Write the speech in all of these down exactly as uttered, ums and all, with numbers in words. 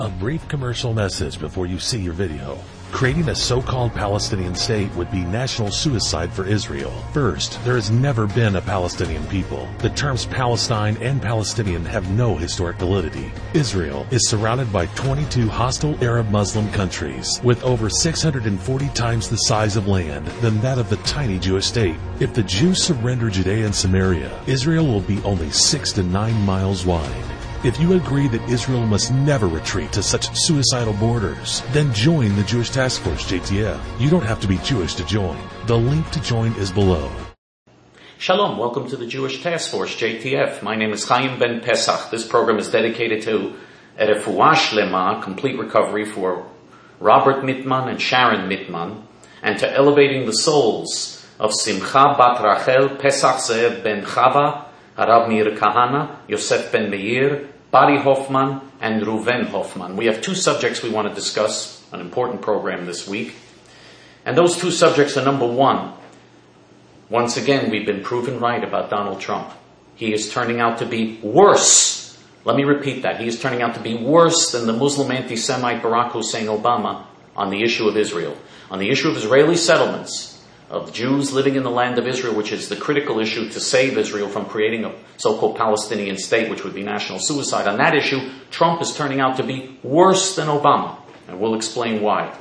A brief commercial message before you see your video. Creating a so-called Palestinian state would be national suicide for Israel. First, there has never been a Palestinian people. The terms Palestine and Palestinian have no historic validity. Israel is surrounded by twenty-two hostile Arab Muslim countries with over six hundred forty times the size of land than that of the tiny Jewish state. If the Jews surrender Judea and Samaria, Israel will be only six to nine miles wide. If you agree that Israel must never retreat to such suicidal borders, then join the Jewish Task Force, J T F. You don't have to be Jewish to join. The link to join is below. Shalom, welcome to the Jewish Task Force, J T F. My name is Chaim Ben Pesach. This program is dedicated to a refuah shlema, complete recovery for Robert Mittman and Sharon Mittman, and to elevating the souls of Simcha Bat Rachel, Pesach Ze'ev Ben Chava, Harav Meir Kahana, Yosef Ben Meir, Bari Hoffman, and Ruven Hoffman. We have two subjects we want to discuss, an important program this week. And those two subjects are, number one, once again, we've been proven right about Donald Trump. He is turning out to be worse. Let me repeat that. He is turning out to be worse than the Muslim anti-Semite Barack Hussein Obama on the issue of Israel. On the issue of Israeli settlements, of Jews living in the land of Israel, which is the critical issue to save Israel from creating a so-called Palestinian state, which would be national suicide. On that issue, Trump is turning out to be worse than Obama, and we'll explain why.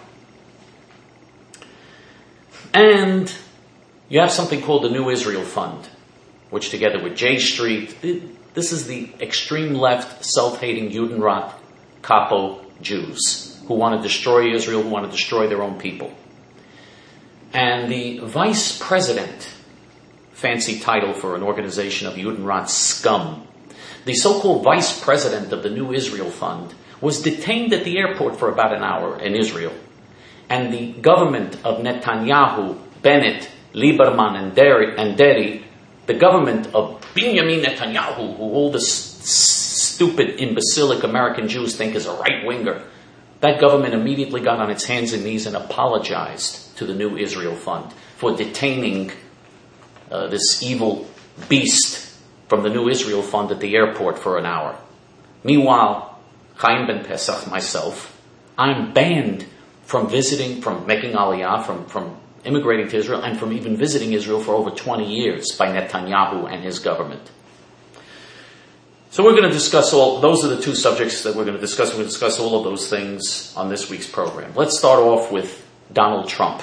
And you have something called the New Israel Fund, which together with J Street, this is the extreme left, self-hating Judenrat, capo Jews, who want to destroy Israel, who want to destroy their own people. And the vice president, fancy title for an organization of Judenrat scum, the so-called vice president of the New Israel Fund, was detained at the airport for about an hour in Israel. And the government of Netanyahu, Bennett, Lieberman, and Deri, and Deri, the government of Benjamin Netanyahu, who all the s- stupid, imbecilic American Jews think is a right-winger, that government immediately got on its hands and knees and apologized to the New Israel Fund for detaining uh, this evil beast from the New Israel Fund at the airport for an hour. Meanwhile, Chaim Ben Pesach, myself, I'm banned from visiting, from making aliyah, from, from immigrating to Israel, and from even visiting Israel for over twenty years by Netanyahu and his government. So we're going to discuss all, those are the two subjects that we're going to discuss. We're going to discuss all of those things on this week's program. Let's start off with Donald Trump.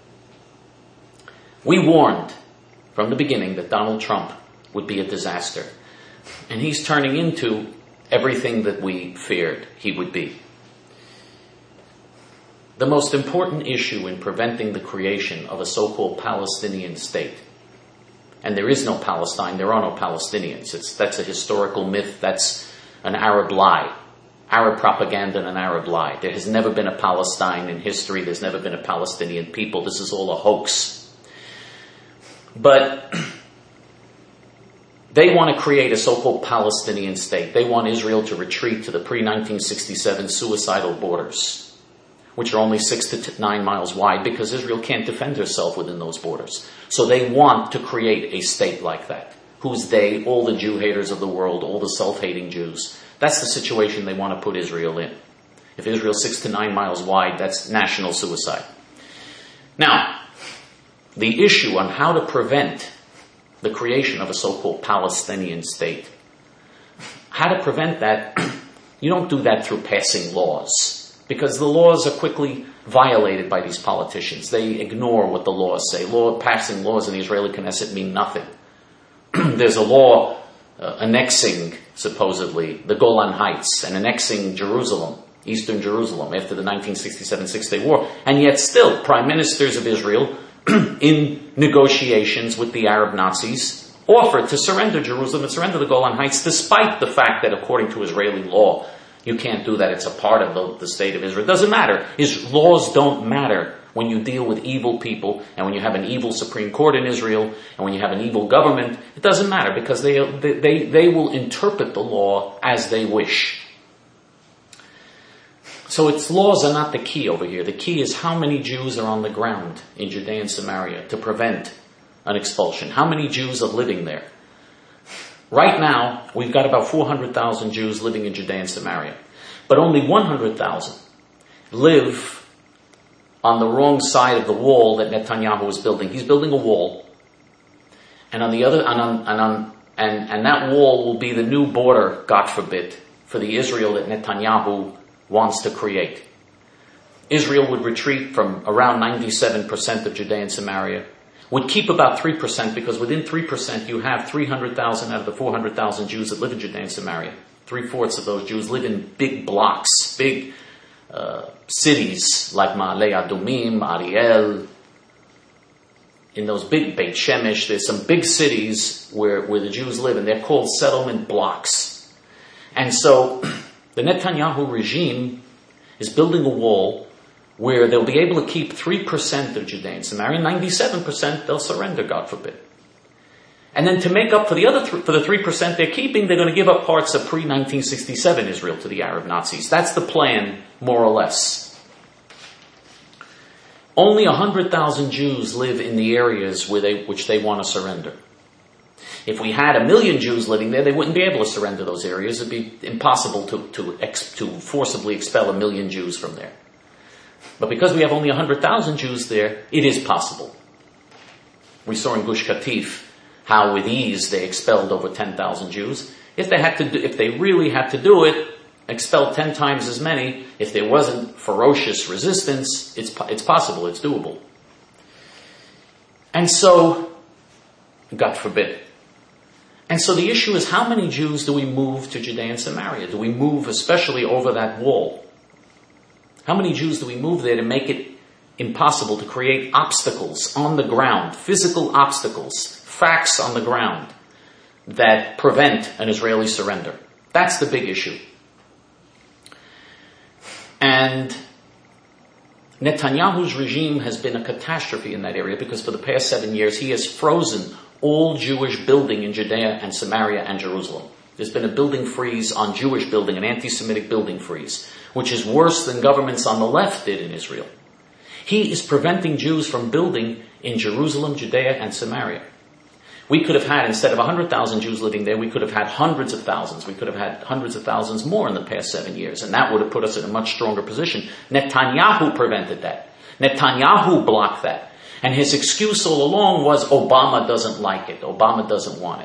We warned from the beginning that Donald Trump would be a disaster. And he's turning into everything that we feared he would be. The most important issue in preventing the creation of a so-called Palestinian state, and there is no Palestine, there are no Palestinians. It's, that's a historical myth, that's an Arab lie. Arab propaganda and an Arab lie. There has never been a Palestine in history, there's never been a Palestinian people, this is all a hoax. But they want to create a so-called Palestinian state. They want Israel to retreat to the pre-nineteen sixty-seven suicidal borders, which are only six to t- nine miles wide, because Israel can't defend herself within those borders. So they want to create a state like that. Who's they? All the Jew haters of the world, all the self-hating Jews. That's the situation they want to put Israel in. If Israel's six to nine miles wide, that's national suicide. Now, the issue on how to prevent the creation of a so-called Palestinian state, how to prevent that, you don't do that through passing laws, because the laws are quickly violated by these politicians. They ignore what the laws say. Law, passing laws in the Israeli Knesset mean nothing. There's a law uh, annexing, supposedly, the Golan Heights and annexing Jerusalem, eastern Jerusalem, after the nineteen sixty-seven Six-Day War. And yet still, prime ministers of Israel, in negotiations with the Arab Nazis, offered to surrender Jerusalem and surrender the Golan Heights, despite the fact that, according to Israeli law, you can't do that. It's a part of the, the state of Israel. It doesn't matter. His laws don't matter when you deal with evil people, and when you have an evil Supreme Court in Israel, and when you have an evil government. It doesn't matter, because they, they, they will interpret the law as they wish. So its laws are not the key over here. The key is how many Jews are on the ground in Judea and Samaria to prevent an expulsion. How many Jews are living there? Right now, we've got about four hundred thousand Jews living in Judea and Samaria. But only one hundred thousand live on the wrong side of the wall that Netanyahu is building. He's building a wall. And on the other, and on, and on, and, and that wall will be the new border, God forbid, for the Israel that Netanyahu wants to create. Israel would retreat from around ninety-seven percent of Judea and Samaria, would keep about three percent, because within three percent you have three hundred thousand out of the four hundred thousand Jews that live in Judea and Samaria. Three-fourths of those Jews live in big blocks, big uh, cities like Ma'ale Adumim, Ariel. In those big Beit Shemesh, there's some big cities where, where the Jews live, and they're called settlement blocks. And so the Netanyahu regime is building a wall where they'll be able to keep three percent of Judea and Samaria, ninety-seven percent they'll surrender, God forbid. And then to make up for the other th- for the three percent they're keeping, they're going to give up parts of pre nineteen sixty-seven Israel to the Arab Nazis. That's the plan, more or less. Only one hundred thousand Jews live in the areas where they, which they want to surrender. If we had a million Jews living there, they wouldn't be able to surrender those areas. It'd be impossible to, to, ex, to forcibly expel a million Jews from there. But because we have only one hundred thousand Jews there, it is possible. We saw in Gush Katif how with ease they expelled over ten thousand Jews. If they had to do, if they really had to do it, expel ten times as many, if there wasn't ferocious resistance, it's, it's possible, it's doable. And so, God forbid. And so the issue is, how many Jews do we move to Judea and Samaria? Do we move especially over that wall? How many Jews do we move there to make it impossible to create obstacles on the ground, physical obstacles, facts on the ground that prevent an Israeli surrender? That's the big issue. And Netanyahu's regime has been a catastrophe in that area, because for the past seven years he has frozen all Jewish building in Judea and Samaria and Jerusalem. There's been a building freeze on Jewish building, an anti-Semitic building freeze, which is worse than governments on the left did in Israel. He is preventing Jews from building in Jerusalem, Judea, and Samaria. We could have had, instead of one hundred thousand Jews living there, we could have had hundreds of thousands. We could have had hundreds of thousands more in the past seven years, and that would have put us in a much stronger position. Netanyahu prevented that. Netanyahu blocked that. And his excuse all along was Obama doesn't like it. Obama doesn't want it.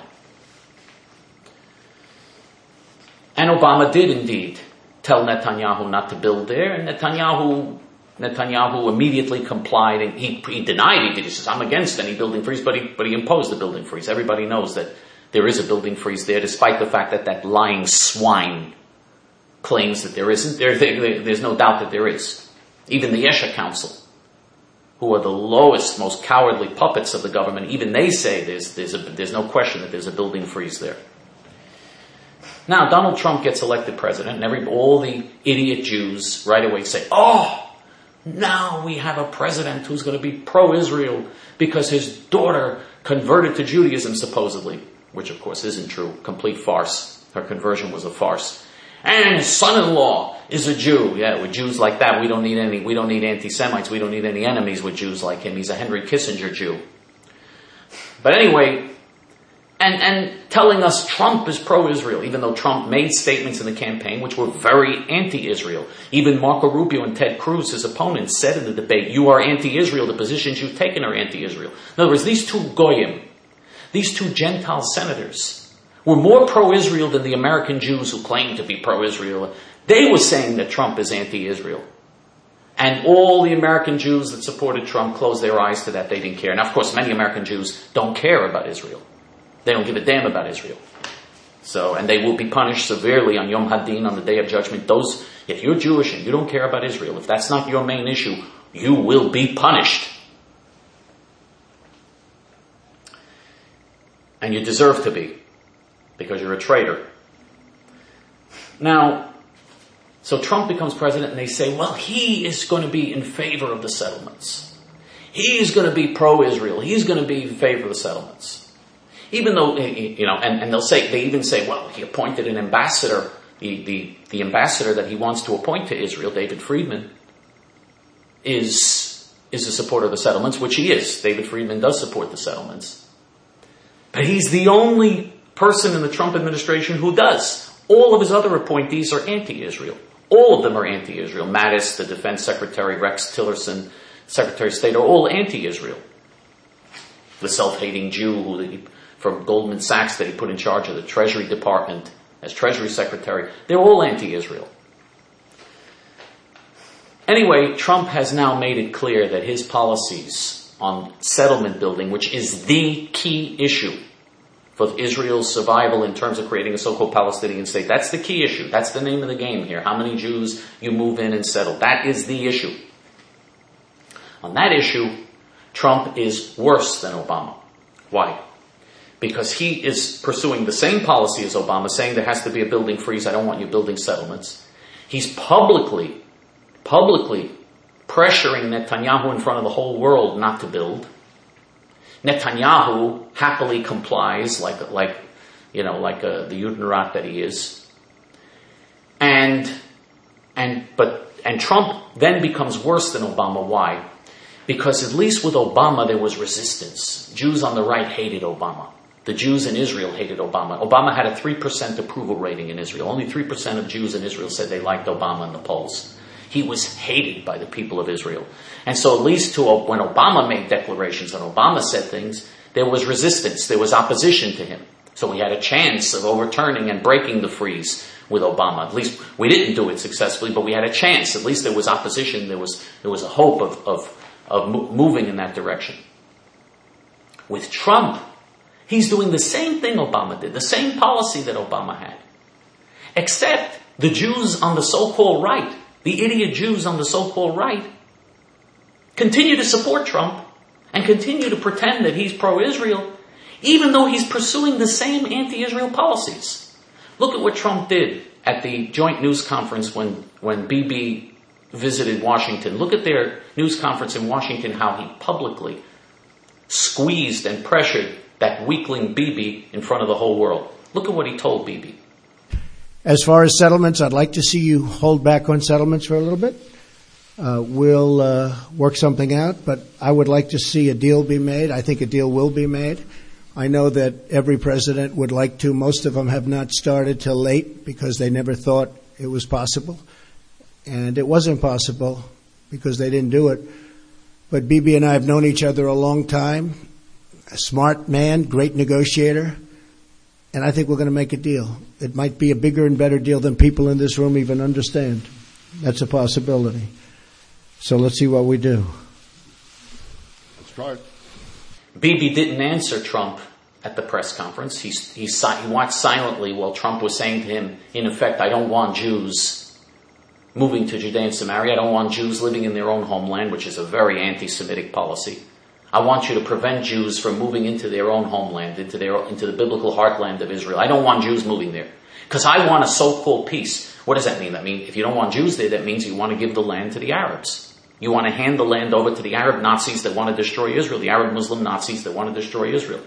And Obama did indeed tell Netanyahu not to build there, and Netanyahu Netanyahu immediately complied, and he, he denied it. He says, I'm against any building freeze, but he, but he imposed the building freeze. Everybody knows that there is a building freeze there, despite the fact that that lying swine claims that there isn't. There, there, there's no doubt that there is. Even the Yesha Council, who are the lowest, most cowardly puppets of the government, even they say there's, there's, a, there's no question that there's a building freeze there. Now, Donald Trump gets elected president, and every, all the idiot Jews right away say, oh, now we have a president who's going to be pro-Israel because his daughter converted to Judaism, supposedly, which of course isn't true. Complete farce. Her conversion was a farce. And his son-in-law is a Jew. Yeah, with Jews like that, we don't need any, we don't need anti-Semites. We don't need any enemies with Jews like him. He's a Henry Kissinger Jew. But anyway, and, and telling us Trump is pro-Israel, even though Trump made statements in the campaign which were very anti-Israel. Even Marco Rubio and Ted Cruz, his opponents, said in the debate, you are anti-Israel, the positions you've taken are anti-Israel. In other words, these two goyim, these two Gentile senators, were more pro-Israel than the American Jews who claim to be pro-Israel. They were saying that Trump is anti-Israel. And all the American Jews that supported Trump closed their eyes to that. They didn't care. Now, of course, many American Jews don't care about Israel. They don't give a damn about Israel. So, and they will be punished severely on Yom Hadin, on the Day of Judgment. Those, if you're Jewish and you don't care about Israel, if that's not your main issue, you will be punished. And you deserve to be, because you're a traitor. Now, so Trump becomes president and they say, well, he is going to be in favor of the settlements. He's going to be pro-Israel. He's going to be in favor of the settlements. Even though, you know, and, and they'll say, they even say, well, he appointed an ambassador, the, the, the ambassador that he wants to appoint to Israel, David Friedman, is, is a supporter of the settlements, which he is. David Friedman does support the settlements. But he's the only person in the Trump administration who does. All of his other appointees are anti-Israel. All of them are anti-Israel. Mattis, the defense secretary, Rex Tillerson, Secretary of State, are all anti-Israel. The self-hating Jew who he, from Goldman Sachs that he put in charge of the Treasury Department as Treasury Secretary, they're all anti-Israel. Anyway, Trump has now made it clear that his policies on settlement building, which is the key issue for Israel's survival in terms of creating a so-called Palestinian state, that's the key issue. That's the name of the game here. How many Jews you move in and settle. That is the issue. On that issue, Trump is worse than Obama. Why? Because he is pursuing the same policy as Obama, saying there has to be a building freeze. I don't want you building settlements. He's publicly, publicly pressuring Netanyahu in front of the whole world not to build. Netanyahu happily complies, like, like, you know, like uh, the Judenrat that he is. And, and, but, and Trump then becomes worse than Obama. Why? Because at least with Obama there was resistance. Jews on the right hated Obama. The Jews in Israel hated Obama. Obama had a three percent approval rating in Israel. Only three percent of Jews in Israel said they liked Obama in the polls. He was hated by the people of Israel. And so at least to when Obama made declarations and Obama said things, there was resistance. There was opposition to him. So we had a chance of overturning and breaking the freeze with Obama. At least we didn't do it successfully, but we had a chance. At least there was opposition. There was, there was a hope of, of of moving in that direction. With Trump, he's doing the same thing Obama did, the same policy that Obama had. Except the Jews on the so-called right, the idiot Jews on the so-called right, continue to support Trump and continue to pretend that he's pro-Israel, even though he's pursuing the same anti-Israel policies. Look at what Trump did at the joint news conference when, when Bibi visited Washington. Look at their news conference in Washington, how he publicly squeezed and pressured that weakling Bibi in front of the whole world. Look at what he told Bibi. As far as settlements, I'd like to see you hold back on settlements for a little bit. Uh, we'll uh, work something out, but I would like to see a deal be made. I think a deal will be made. I know that every president would like to. Most of them have not started till late because they never thought it was possible. And it wasn't possible because they didn't do it. But Bibi and I have known each other a long time. A smart man, great negotiator. And I think we're going to make a deal. It might be a bigger and better deal than people in this room even understand. That's a possibility. So let's see what we do. Let's try it. Bibi didn't answer Trump at the press conference. He, he, he watched silently while Trump was saying to him, in effect, I don't want Jews moving to Judea and Samaria. I don't want Jews living in their own homeland, which is a very anti-Semitic policy. I want you to prevent Jews from moving into their own homeland, into their into the biblical heartland of Israel. I don't want Jews moving there. Because I want a so-called peace. What does that mean? That means if you don't want Jews there, that means you want to give the land to the Arabs. You want to hand the land over to the Arab Nazis that want to destroy Israel, the Arab Muslim Nazis that want to destroy Israel.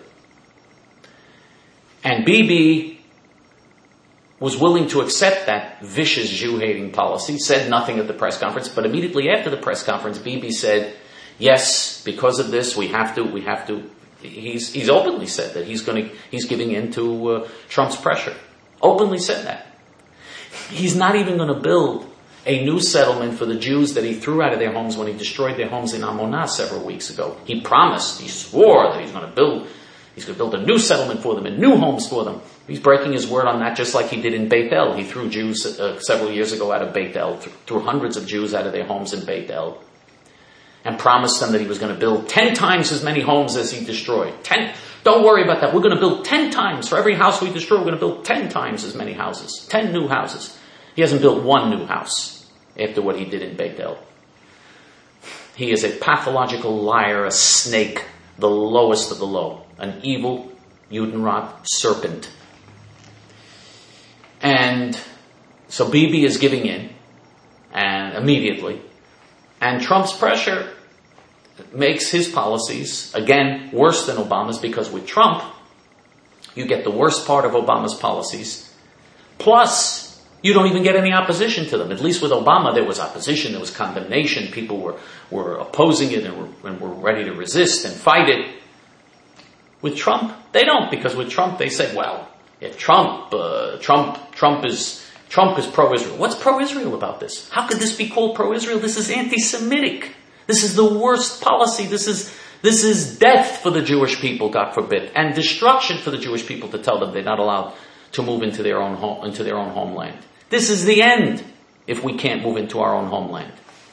And Bibi was willing to accept that vicious Jew-hating policy, said nothing at the press conference, but immediately after the press conference, Bibi said, yes, because of this, we have to, we have to, he's, he's openly said that he's going to, he's giving in to uh, Trump's pressure. Openly said that. He's not even going to build a new settlement for the Jews that he threw out of their homes when he destroyed their homes in Amonah several weeks ago. He promised, he swore that he's going to build He's going to build a new settlement for them and new homes for them. He's breaking his word on that just like he did in Beit El. He threw Jews uh, several years ago out of Beit El, th- threw hundreds of Jews out of their homes in Beit El, and promised them that he was going to build ten times as many homes as he destroyed. Ten. Don't worry about that. We're going to build ten times. For every house we destroy, we're going to build ten times as many houses. Ten new houses. He hasn't built one new house after what he did in Beit El. He is a pathological liar, a snake, the lowest of the low. An evil Judenrat serpent. And so Bibi is giving in, and immediately. And Trump's pressure makes his policies, again, worse than Obama's, because with Trump, you get the worst part of Obama's policies, plus you don't even get any opposition to them. At least with Obama, there was opposition, there was condemnation, people were, were opposing it and were, and were ready to resist and fight it. With Trump, they don't, because with Trump, they say, well, if Trump, uh, Trump, Trump is, Trump is pro-Israel. What's pro-Israel about this? How could this be called pro-Israel? This is anti-Semitic. This is the worst policy. This is this is death for the Jewish people, God forbid, and destruction for the Jewish people to tell them they're not allowed to move into their own home, into their own homeland. This is the end if we can't move into our own homeland.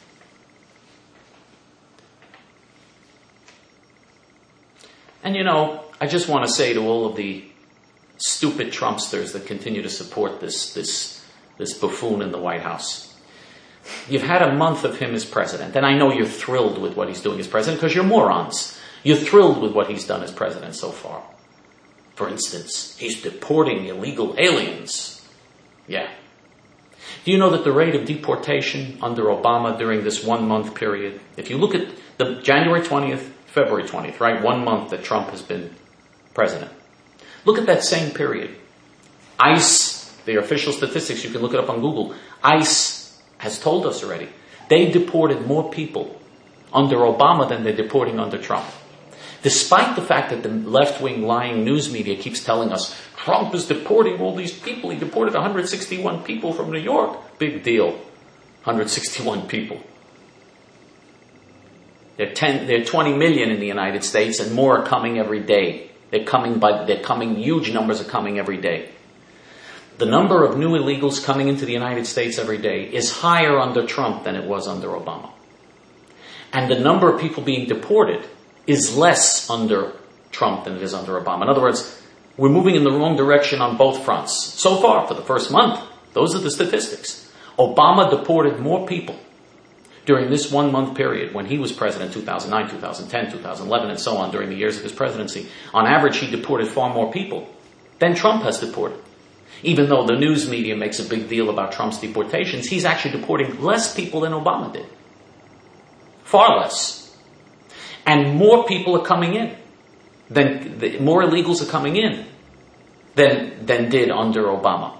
And you know, I just want to say to all of the stupid Trumpsters that continue to support this this this buffoon in the White House. You've had a month of him as president, and I know you're thrilled with what he's doing as president because you're morons. You're thrilled with what he's done as president so far. For instance, he's deporting illegal aliens. Yeah. Do you know that the rate of deportation under Obama during this one-month period, if you look at the January twentieth, February twentieth, right, one month that Trump has been president, look at that same period. ICE, their official statistics, you can look it up on Google. ICE has told us already. They deported more people under Obama than they're deporting under Trump. Despite the fact that the left-wing lying news media keeps telling us Trump is deporting all these people. He deported one hundred sixty-one people from New York. Big deal. one hundred sixty-one people. There are ten, there are twenty million in the United States, and more are coming every day. They're coming by, they're coming, huge numbers are coming every day. The number of new illegals coming into the United States every day is higher under Trump than it was under Obama. And the number of people being deported is less under Trump than it is under Obama. In other words, we're moving in the wrong direction on both fronts. So far, for the first month, those are the statistics. Obama deported more people during this one-month period when he was president, two thousand nine, two thousand ten, two thousand eleven, and so on, during the years of his presidency. On average, he deported far more people than Trump has deported. Even though the news media makes a big deal about Trump's deportations, he's actually deporting less people than Obama did. Far less. And more people are coming in. Than, the, more illegals are coming in than, than did under Obama.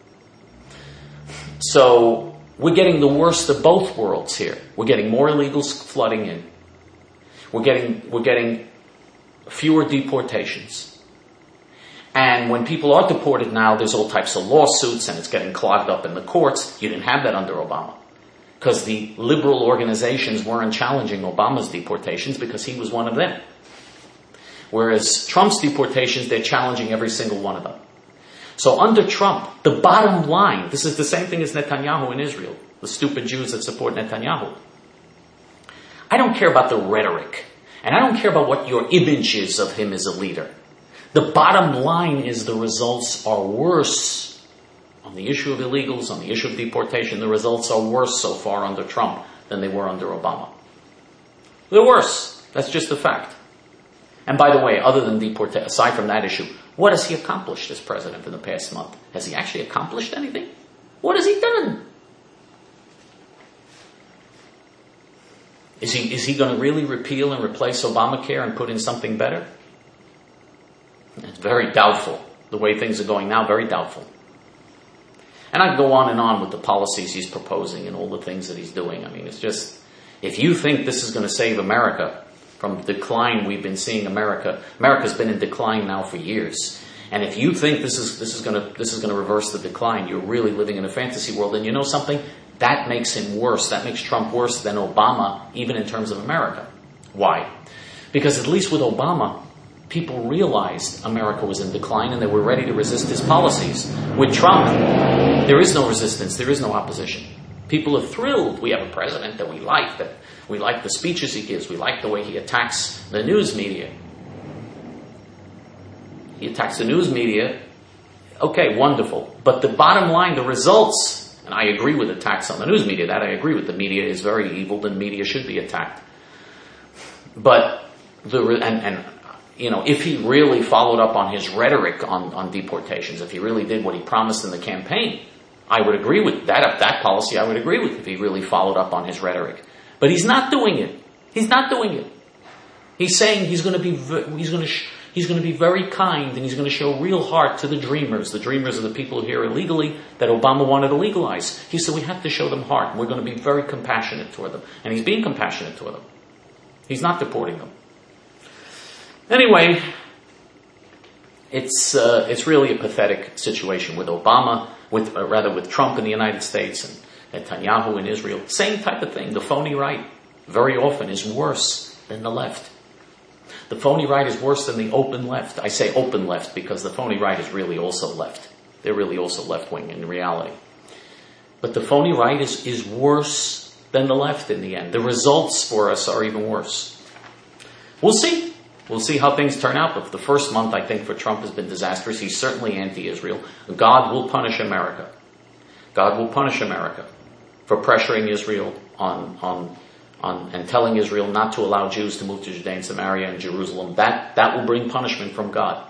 So we're getting the worst of both worlds here. We're getting more illegals flooding in. We're getting, we're getting fewer deportations. And when people are deported now, there's all types of lawsuits and it's getting clogged up in the courts. You didn't have that under Obama. Because the liberal organizations weren't challenging Obama's deportations because he was one of them. Whereas Trump's deportations, they're challenging every single one of them. So under Trump, the bottom line, this is the same thing as Netanyahu in Israel, the stupid Jews that support Netanyahu. I don't care about the rhetoric, and I don't care about what your image is of him as a leader. The bottom line is the results are worse. On the issue of illegals, on the issue of deportation, the results are worse so far under Trump than they were under Obama. They're worse. That's just a fact. And by the way, other than deportation, aside from that issue, what has he accomplished as president in the past month? Has he actually accomplished anything? What has he done? Is he, is he going to really repeal and replace Obamacare and put in something better? It's very doubtful. The way things are going now, very doubtful. And I can go on and on with the policies he's proposing and all the things that he's doing. I mean, it's just, if you think this is going to save America from the decline we've been seeing America, America's been in decline now for years. And if you think this is this is going to this is going to reverse the decline, you're really living in a fantasy world. And you know something? That makes him worse. That makes Trump worse than Obama, even in terms of America. Why? Because at least with Obama, people realized America was in decline and they were ready to resist his policies. With Trump, there is no resistance. There is no opposition. People are thrilled. We have a president that we like, that we like the speeches he gives. We like the way he attacks the news media. He attacks the news media. Okay, wonderful. But the bottom line, the results, and I agree with attacks on the news media, that I agree with. The media is very evil, and media should be attacked. But, the and, and you know, if he really followed up on his rhetoric on, on deportations, if he really did what he promised in the campaign, I would agree with that. That policy I would agree with if he really followed up on his rhetoric. But he's not doing it. He's not doing it. He's saying he's going to be he's going to sh- he's going to be very kind and he's going to show real heart to the dreamers. The dreamers are the people here illegally that Obama wanted to legalize. He said we have to show them heart. And we're going to be very compassionate toward them. And he's being compassionate toward them. He's not deporting them. Anyway, it's uh, it's really a pathetic situation with Obama. with uh, rather with Trump in the United States and Netanyahu in Israel. Same type of thing. The phony right very often is worse than the left. The phony right is worse than the open left. I say open left because the phony right is really also left. They're really also left-wing in reality. But the phony right is, is worse than the left in the end. The results for us are even worse. We'll see. We'll see how things turn out. But the first month, I think, for Trump has been disastrous. He's certainly anti-Israel. God will punish America. God will punish America for pressuring Israel on, on, on, and telling Israel not to allow Jews to move to Judea and Samaria and Jerusalem. That, that will bring punishment from God.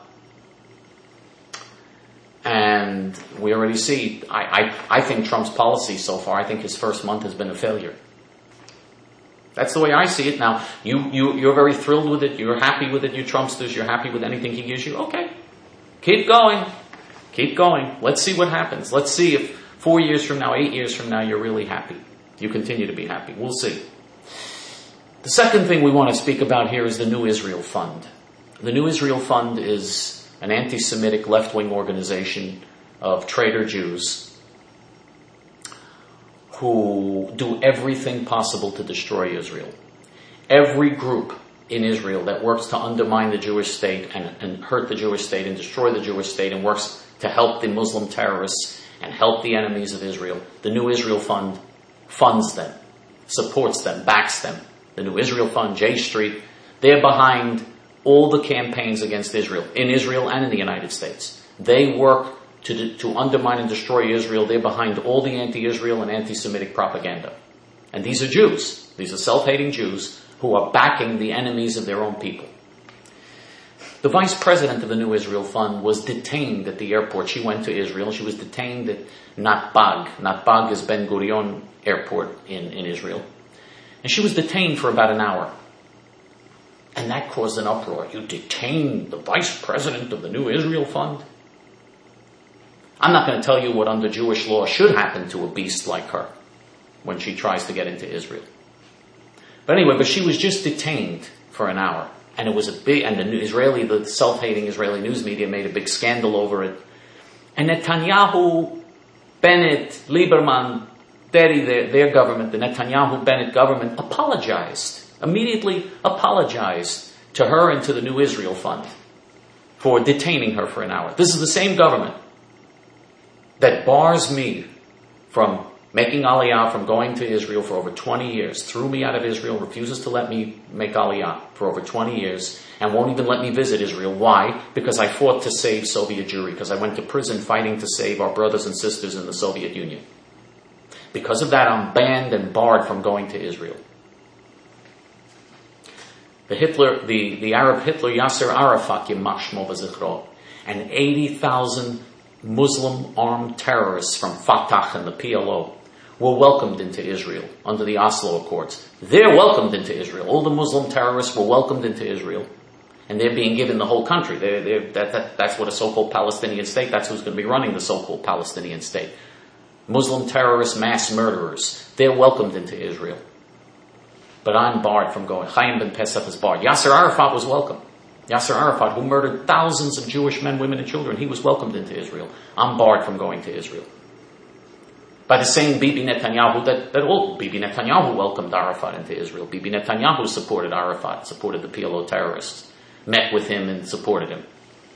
And we already see, I, I, I think Trump's policy so far, I think his first month has been a failure. That's the way I see it. Now, you, you, you're very thrilled with it. You're happy with it, you Trumpsters. You're happy with anything he gives you. Okay. Keep going. Keep going. Let's see what happens. Let's see if four years from now, eight years from now, you're really happy. You continue to be happy. We'll see. The second thing we want to speak about here is the New Israel Fund. The New Israel Fund is an anti-Semitic left-wing organization of traitor Jews who do everything possible to destroy Israel. Every group in Israel that works to undermine the Jewish state and, and hurt the Jewish state and destroy the Jewish state and works to help the Muslim terrorists and help the enemies of Israel, the New Israel Fund funds them, supports them, backs them. The New Israel Fund, J Street, they're behind all the campaigns against Israel, in Israel and in the United States. They work to, to undermine and destroy Israel. They're behind all the anti-Israel and anti-Semitic propaganda. And these are Jews. These are self-hating Jews who are backing the enemies of their own people. The vice president of the New Israel Fund was detained at the airport. She went to Israel. She was detained at Natbag. Natbag is Ben Gurion Airport in, in Israel. And she was detained for about an hour. And that caused an uproar. You detained the vice president of the New Israel Fund? I'm not going to tell you what under Jewish law should happen to a beast like her when she tries to get into Israel. But anyway, but she was just detained for an hour. And it was a big, and the Israeli, the self-hating Israeli news media made a big scandal over it. And Netanyahu, Bennett, Lieberman, Deri, their, their government, the Netanyahu-Bennett government, apologized. Immediately apologized to her and to the New Israel Fund for detaining her for an hour. This is the same government that bars me from making Aliyah, from going to Israel for over twenty years, threw me out of Israel, refuses to let me make Aliyah for over twenty years, and won't even let me visit Israel. Why? Because I fought to save Soviet Jewry, because I went to prison fighting to save our brothers and sisters in the Soviet Union. Because of that, I'm banned and barred from going to Israel. The Hitler, the, the Arab Hitler Yasser Arafat, Yimach Shmo v'zichro, and eighty thousand Muslim armed terrorists from Fatah and the P L O were welcomed into Israel under the Oslo Accords. They're welcomed into Israel. All the Muslim terrorists were welcomed into Israel. And they're being given the whole country. They're, they're, that, that, that's what a so-called Palestinian state, that's who's going to be running the so-called Palestinian state. Muslim terrorists, mass murderers, they're welcomed into Israel. But I'm barred from going. Chaim ben Pesach is barred. Yasser Arafat was welcome. Yasser Arafat, who murdered thousands of Jewish men, women, and children, he was welcomed into Israel. I'm barred from going to Israel. By the same Bibi Netanyahu, that, that all, Bibi Netanyahu welcomed Arafat into Israel. Bibi Netanyahu supported Arafat, supported the P L O terrorists, met with him and supported him.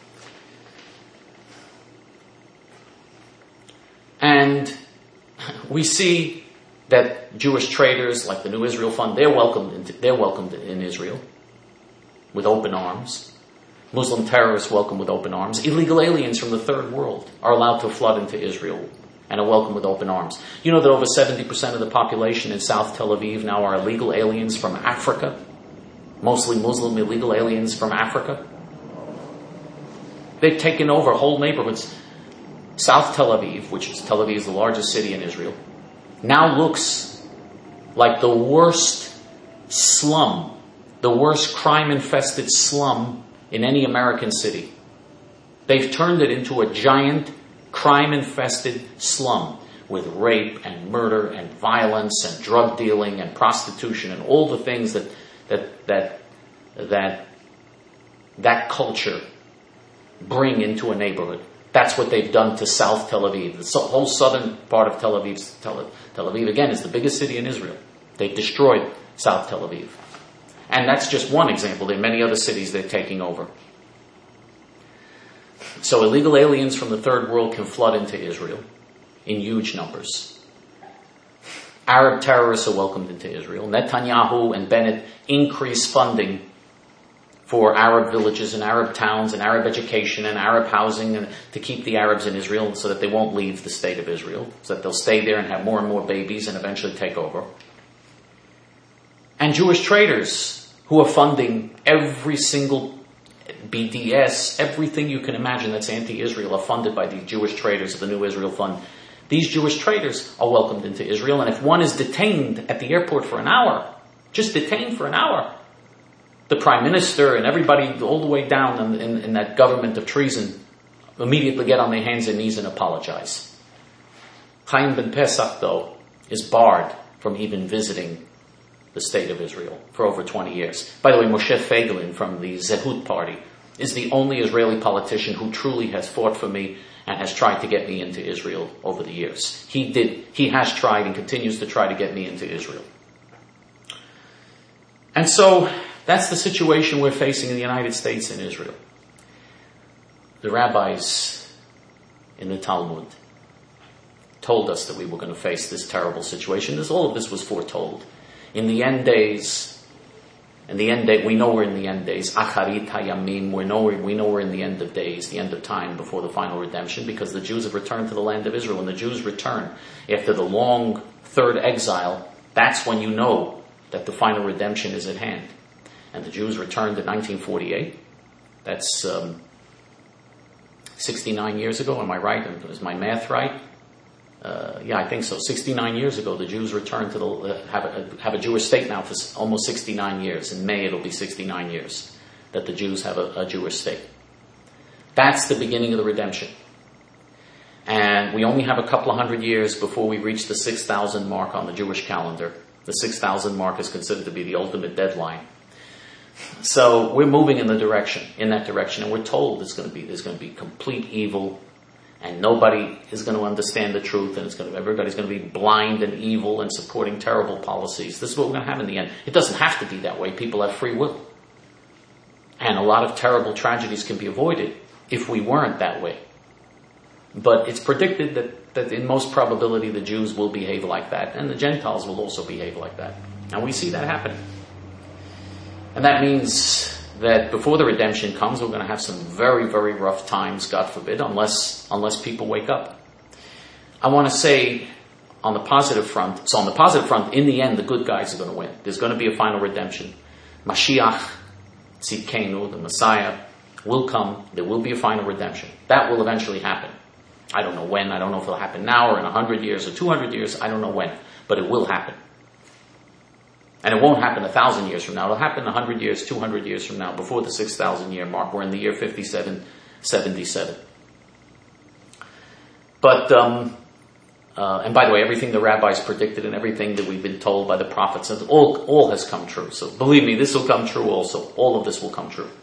And we see that Jewish traders like the New Israel Fund, they're welcomed into, they're welcomed in Israel with open arms. Muslim terrorists welcome with open arms. Illegal aliens from the third world are allowed to flood into Israel and are welcomed with open arms. You know that over seventy percent of the population in South Tel Aviv now are illegal aliens from Africa? Mostly Muslim illegal aliens from Africa? They've taken over whole neighborhoods. South Tel Aviv, which is Tel Aviv is the largest city in Israel, now looks like the worst slum, the worst crime-infested slum in any American city. They've turned it into a giant crime-infested slum with rape and murder and violence and drug dealing and prostitution and all the things that that that that that culture bring into a neighborhood. That's what they've done to South Tel Aviv. The whole southern part of Tel Aviv, Tel, Tel Aviv, again, is the biggest city in Israel. They've destroyed South Tel Aviv. And that's just one example. There are many other cities they're taking over. So illegal aliens from the third world can flood into Israel in huge numbers. Arab terrorists are welcomed into Israel. Netanyahu and Bennett increase funding for Arab villages and Arab towns and Arab education and Arab housing and to keep the Arabs in Israel so that they won't leave the state of Israel, so that they'll stay there and have more and more babies and eventually take over. And Jewish traders who are funding every single B D S, everything you can imagine that's anti-Israel are funded by the Jewish traders of the New Israel Fund. These Jewish traders are welcomed into Israel, and if one is detained at the airport for an hour, just detained for an hour, the prime minister and everybody all the way down in, in, in that government of treason immediately get on their hands and knees and apologize. Chaim ben Pesach, though, is barred from even visiting the state of Israel for over twenty years. By the way, Moshe Feiglin from the Zehut Party is the only Israeli politician who truly has fought for me and has tried to get me into Israel over the years. He did, he has tried and continues to try to get me into Israel. And so, that's the situation we're facing in the United States and Israel. The rabbis in the Talmud told us that we were going to face this terrible situation. This, all of this was foretold. In the end days, in the end day, we know we're in the end days. Acharit hayamim, we know we're, we know we're in the end of days, the end of time before the final redemption, because the Jews have returned to the land of Israel. When the Jews return after the long third exile, that's when you know that the final redemption is at hand. And the Jews returned in nineteen forty-eight. That's um, sixty-nine years ago. Am I right? Is my math right? Uh, yeah, I think so. sixty-nine years ago, the Jews returned to the uh, have a have a Jewish state now for almost sixty-nine years. In May, it'll be sixty-nine years that the Jews have a, a Jewish state. That's the beginning of the redemption. And we only have a couple of hundred years before we reach the six thousand mark on the Jewish calendar. The six thousand mark is considered to be the ultimate deadline. So we're moving in the direction, in that direction, and we're told it's going to be, there's going to be complete evil, and nobody is going to understand the truth, and it's going to, everybody's going to be blind and evil and supporting terrible policies. This is what we're going to have in the end. It doesn't have to be that way. People have free will. And a lot of terrible tragedies can be avoided if we weren't that way. But it's predicted that, that in most probability the Jews will behave like that, and the Gentiles will also behave like that. And we see that happening. And that means that before the redemption comes, we're going to have some very, very rough times, God forbid, unless unless people wake up. I want to say on the positive front, so on the positive front, in the end, the good guys are going to win. There's going to be a final redemption. Mashiach, Tzidkenu, the Messiah, will come. There will be a final redemption. That will eventually happen. I don't know when. I don't know if it'll happen now or in one hundred years or two hundred years. I don't know when. But it will happen. And it won't happen a thousand years from now. It'll happen a hundred years, two hundred years from now, before the six thousand year mark. We're in the year fifty-seven seventy-seven. But, um, uh, and by the way, everything the rabbis predicted and everything that we've been told by the prophets, all, all has come true. So believe me, this will come true also. All of this will come true.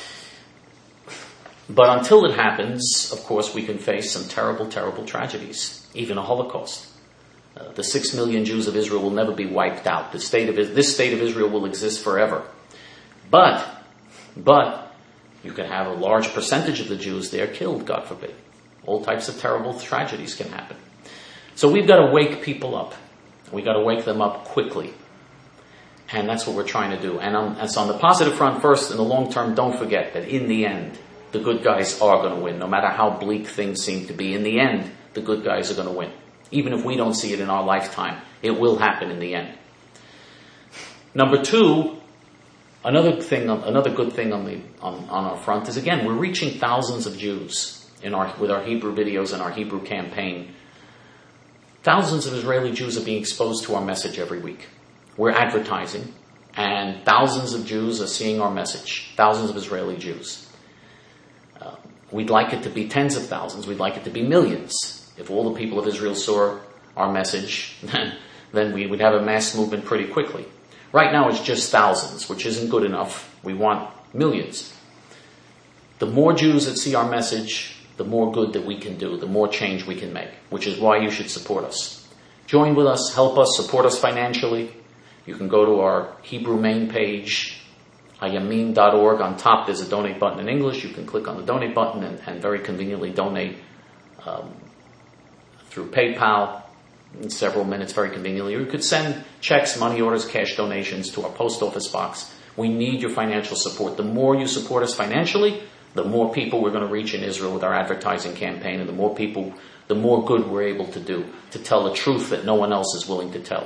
But until it happens, of course, we can face some terrible, terrible tragedies, even a Holocaust. Uh, the six million Jews of Israel will never be wiped out. The state of this state of Israel will exist forever. But, but, you can have a large percentage of the Jews there killed, God forbid. All types of terrible tragedies can happen. So we've got to wake people up. We've got to wake them up quickly. And that's what we're trying to do. And on, and so on the positive front first, in the long term, don't forget that in the end, the good guys are going to win. No matter how bleak things seem to be, in the end, the good guys are going to win. Even if we don't see it in our lifetime, it will happen in the end. Number two, another thing, another good thing on the on, on our front is, again, we're reaching thousands of Jews in our with our Hebrew videos and our Hebrew campaign. Thousands of Israeli Jews are being exposed to our message every week. We're advertising, and thousands of Jews are seeing our message. Thousands of Israeli Jews. Uh, we'd like it to be tens of thousands. We'd like it to be millions. If all the people of Israel saw our message, then we would have a mass movement pretty quickly. Right now it's just thousands, which isn't good enough. We want millions. The more Jews that see our message, the more good that we can do, the more change we can make, which is why you should support us. Join with us, help us, support us financially. You can go to our Hebrew main page, hayamin dot org. On top there's a donate button in English. You can click on the donate button and, and very conveniently donate um, through PayPal in several minutes, very conveniently. Or you could send checks, money orders, cash donations to our post office box. We need your financial support. The more you support us financially, the more people we're going to reach in Israel with our advertising campaign, and the more people, the more good we're able to do, to tell the truth that no one else is willing to tell.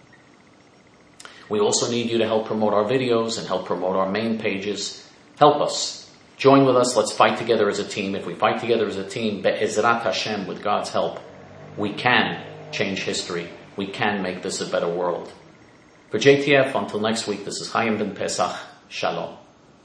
We also need you to help promote our videos and help promote our main pages. Help us. Join with us. Let's fight together as a team. If we fight together as a team, Be'ezrat Hashem, with God's help, we can change history. We can make this a better world. For J T F, until next week, this is Chaim Ben Pesach. Shalom.